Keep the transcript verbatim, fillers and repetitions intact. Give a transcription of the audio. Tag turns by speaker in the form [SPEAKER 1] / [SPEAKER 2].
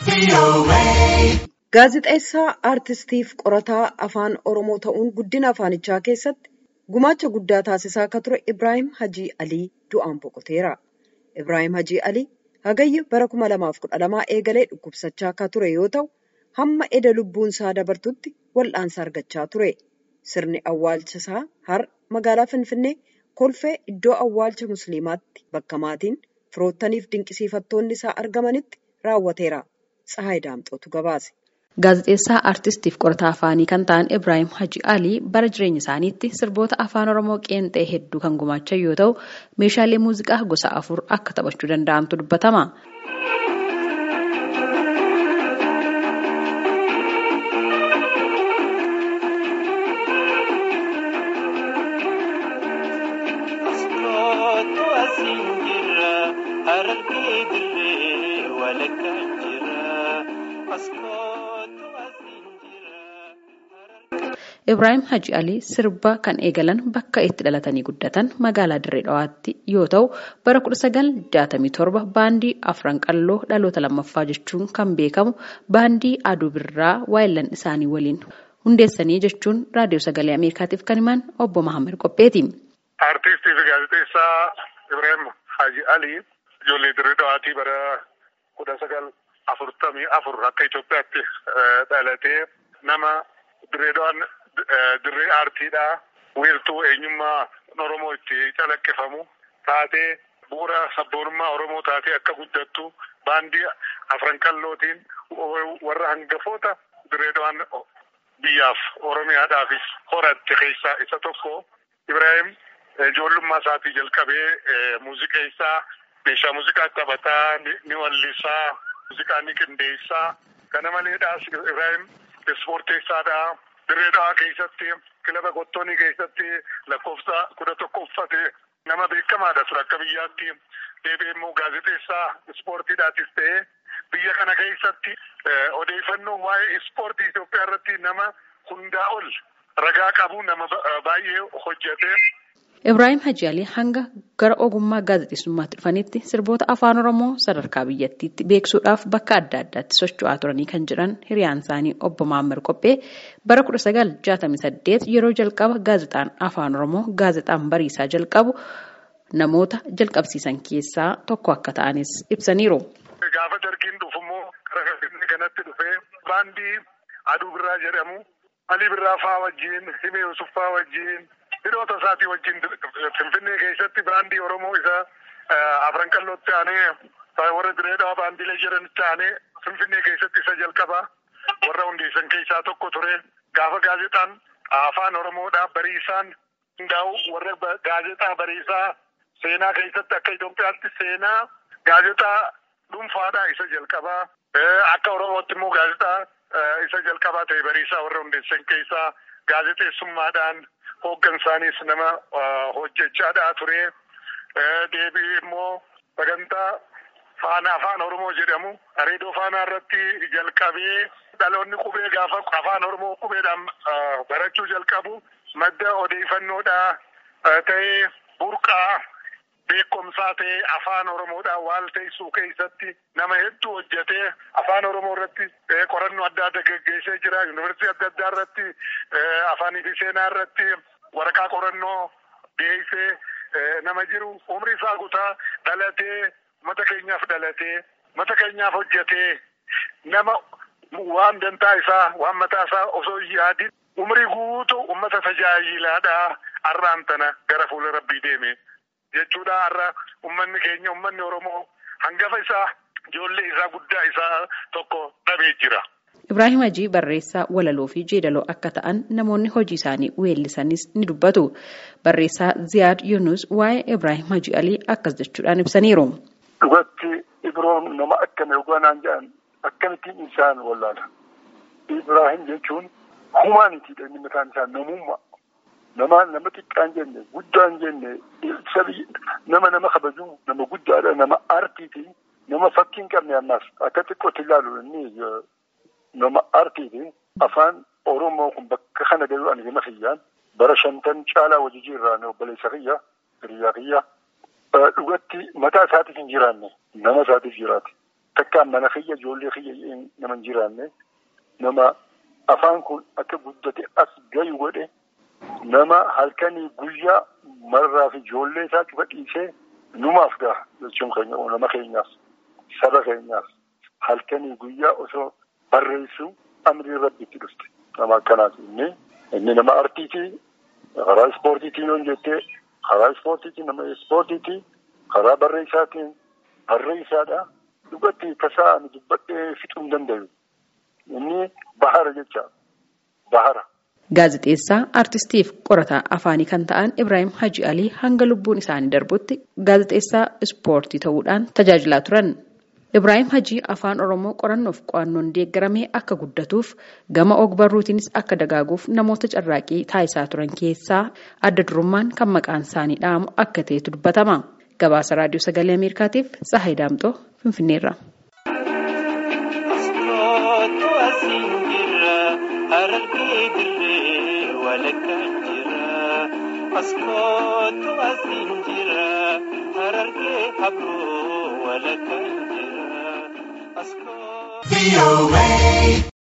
[SPEAKER 1] Gaazexeessaa aartistiif qorataa afaan Oromoo ta'uun guddina afaanichaa keessatti gumaacha guddaa taasisaa akka ture Ibraayim Hajii Alii du'aan boqoteera. Ibraayim Hajii Alii hagayya bara kuma lamaaf kudha lamaa eegalee dhukkubsachaa akka ture yoo ta'u, hamma eda lubbuun isaa dabartutti wal'aansa argachaa ture. Sirni awwaalcha isaa har'a magaalaa Finfinnee kolfee iddoo awwaalcha Musliimaatti bakka maatiin firoottaniif dinqisiifattoonni isaa argamanitti raawwateera. Tsahaay Daamxootu gabaase.
[SPEAKER 2] Gaazexeessaa aartistiif qorataa afaanii kan ta'an Ibraayim Hajii Alii bara jireenya isaaniitti sirboota afaan Oromoo qeenxee hedduu kan gumaachan yoo ta'u, meeshaalee muuziqaa gosa afur akka taphachuu danda'antu dubbatama. Ibraayim Hajii Alii sirba kan eegalan bakka itti dhalatanii guddatan magaalaa Dirree Dhawaatti yoo ta'u, bara kudha sagal jaatamii torba baandii Afran Qalloo dhaloota lammaffaa jechuun kan beekamu baandii Aduu Birraa waayillan isaanii waliin hundeessanii jechuun raadiyoo sagalee Ameerikaatiif kan himan obbo Mahammad Qopheeti.
[SPEAKER 3] Aartistii fi gaazexeessaa Ibraayim Hajii Alii ijoollee Dirree Dhawaatti bara kudha sagal afurtamii afur akka Itoophiyaatti dhalatee nama Dirree Dhawaan dirree aartiidha. Wiirtuu eenyummaa Oromoo itti calaqqifamu taatee bu'uura sabboonummaa Oromoo taatee akka guddattu baandii Afran Qallootiin warra hangafoota Dirree Dhawaan biyyaaf Oromiyaadhaafis horatte keessaa isa tokko. Ibraayim ijoollummaa isaatii jalqabee muuziqeessaa, meeshaa muuziqaa taphataa, ni wallisaa, muuziqaa ni qindeessaa. Kana maleedhaas Ibraayim ispoorteessaadha. Dirree Dhawaa keessatti kilaba qottoonii keessatti lakkoofsa kudha tokko uffate nama beekamaadha ture akka biyyaatti. Deebi'ee immoo gaazexeessaa ispoortiidhaatis ta'ee biyya kana keessatti odeeffannoo waa'ee ispoortii Itoophiyaa irratti nama hundaa ol ragaa qabu nama baay'ee hojjete.
[SPEAKER 2] Ibraayim Hajii Alii hanga gara ogummaa gaazexeessummaatti dhufanitti sirboota afaan Oromoo sadarkaa biyyattiitti beeksuudhaaf bakka adda addaatti socho'aa turanii kan jiran hiriyaan isaanii obbo Mahammad Qophee bara kudha sagal jaatamii saddeet yeroo jalqaba gaazexaan afaan Oromoo gaazexaan Bariisaa jalqabu namoota jalqabsiisan keessaa tokko akka ta'anis ibsaniiru.
[SPEAKER 3] Gaafa dargiin dhufu immoo karaa kanatti dhufee baandii Aduu Birraa jedhamu Alii Birraa faa wajjin, Himee Yusuf faa wajjin, hiriyoota isaatii wajjin Finfinnee keessatti baandii Oromoo isa Afran Qallootti aanee warra Dirree Dhawaa baandiilee jiranitti aanee Finfinnee keessatti isa jalqaba warra hundeessan keessaa tokko ture. Gaafa gaazexaan afaan Oromoodhaa Bariisaan hundaa'u warra gaazexaa Bariisaa seenaa keessatti akka Itoophiyaatti seenaa gaazexaa dhuunfaadhaa isa jalqabaa. Akka Oromootti immoo gaazexaa isa jalqabaa ta'e Bariisaa warra hundeessan keessaa gaazexeessummaadhaan hoggansaanis nama hojjechaadhaa ture. Deebii immoo sagantaa faana afaan Oromoo jedhamu reediyoo faanaa irratti jalqabee dhaloonni qubee gaafa afaan Oromoo qubeedhaan barachuu jalqabu madda odeeffannoodhaa ta'ee burqaa beekumsaa ta'ee afaan Oromoodhaan waal teessuu keessatti nama hedduu hojjetee afaan Oromoo irratti qorannoo adda addaa geggeessee jira. Yuunivarsiitii adda addaa irratti afaanii fi seenaa irratti waraqaa qorannoo dhiyeessee nama jiru. Umrii isaa guutaa dhalatee mata keenyaaf dhalatee mata keenyaaf hojjetee nama waan dantaa isaa waan mataa isaa osoo yaadin umrii guutuu ummata tajaajilaadhaa har'aan tana gara fuula Rabbii deeme jechuudha. Har'a ummanni keenya ummanni Oromoo hangafa isaa ijoollee isaa guddaa isaa tokko dhabee jira.
[SPEAKER 2] Ibraayim Hajii barreessaa walaloo fi jeedaloo akka ta'an namoonni hojii isaanii weellisanis ni dubbatu. Barreessaa Ziyaad Yunus waa'ee Ibraayim Hajii Alii akkas jechuudhaan ibsaniiru.
[SPEAKER 4] Dhugatti Ibroon nama akkami oganaan jedhan akkamittiin insaan wallaala. Ibraayim jechuun humaanitiidha inni mataan isaa namummaa. Nama nama xiqqaan jenne guddaan jenne nama nama kabaju nama guddaadha nama aartiiti nama fakkiin qabne ammas akka xiqqootti ilaalu inni nama aartiiti. Afaan Oromoo kun bakka kana galu ani gama kiyyaan bara shantan caalaa wajji jirraan obboleessa kiyya hiriyaa kiyya dhugatti mataa isaatiif hin jiraanne nama isaatiif jiraate takkaan mana kiyya ijoollee kiyya nama hin jiraanne nama afaan kun akka guddate as gayu godhe nama halkanii guyyaa marraa fi ijoollee isaa cufa dhiisee numaaf gaha jechuun keenya nama keenyaaf saba keenyaaf halkanii guyyaa osoo barreessu amrii rabbitti dhufte nama akkanaati inni inni nama artiitii karaa ispoortiitiin yoo jettee karaa ispoortiitiin nama ispoortiitii karaa barreessaatiin barreessaadha dhugatti tasaa ani dubbadhee fixuu hin danda'u inni bahara jecha bahara.
[SPEAKER 2] Gaazexeessaa artistiif qorataa afaanii kan ta'an Ibraayim Haji Alii hanga lubbuun isaanii darbutti gaazexeessaa ispoortii ta'uudhaan tajaajilaa turan. Ibraayim Haji afaan Oromoo qorannoof qo'annoon deeggaramee akka guddatuuf gama og-barruutiinis akka dagaaguuf namoota carraaqii taasisaa turan keessaa adda durummaan kan maqaan isaanii dhaamu akka ta'etu dubbatama. Gabaasa Raadiyoo Sagalee Ameerikaatiif Tsahaay Daamxoo Finfinneerra.
[SPEAKER 5] Be away.